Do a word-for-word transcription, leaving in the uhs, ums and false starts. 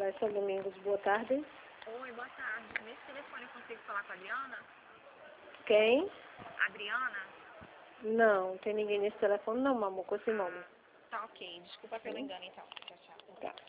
Larissa Domingos, boa tarde. Oi, boa tarde. Nesse telefone eu consigo falar com a Adriana? Quem? Adriana? Não, tem ninguém nesse telefone não, meu amor, com esse nome. Tá ok. Desculpa pelo engano então. Tchau, tchau. Tá.